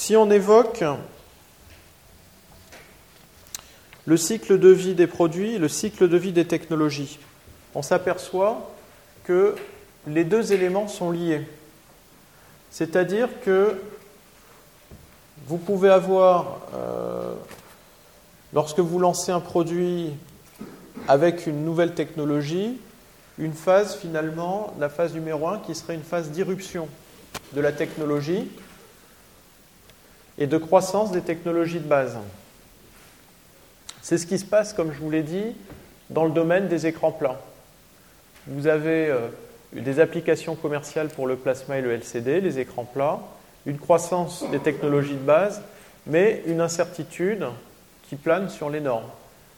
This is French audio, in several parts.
Si on évoque le cycle de vie des produits, le cycle de vie des technologies, on s'aperçoit que les deux éléments sont liés. C'est-à-dire que vous pouvez avoir, lorsque vous lancez un produit avec une nouvelle technologie, une phase finalement, la phase numéro 1, qui serait une phase d'irruption de la technologie et de croissance des technologies de base. C'est ce qui se passe, comme je vous l'ai dit, dans le domaine des écrans plats. Vous avez des applications commerciales pour le plasma et le LCD, les écrans plats, une croissance des technologies de base, mais une incertitude qui plane sur les normes.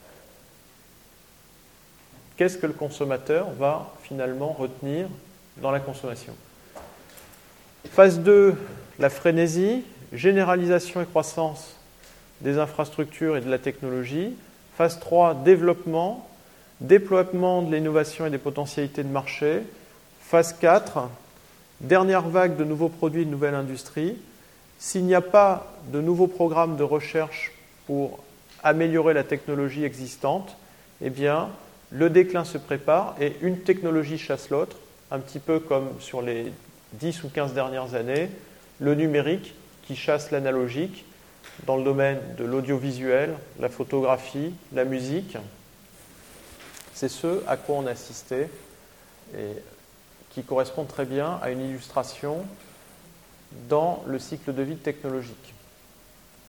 Qu'est-ce que le consommateur va finalement retenir dans la consommation ? Phase 2, la frénésie, généralisation et croissance des infrastructures et de la technologie. Phase 3, développement, déploiement de l'innovation et des potentialités de marché. Phase 4, dernière vague de nouveaux produits, de nouvelles industries. S'il n'y a pas de nouveaux programmes de recherche pour améliorer la technologie existante, eh bien, le déclin se prépare et une technologie chasse l'autre, un petit peu comme sur les 10 ou 15 dernières années, le numérique qui chasse l'analogique dans le domaine de l'audiovisuel, la photographie, la musique. C'est ce à quoi on a assisté et qui correspond très bien à une illustration dans le cycle de vie technologique.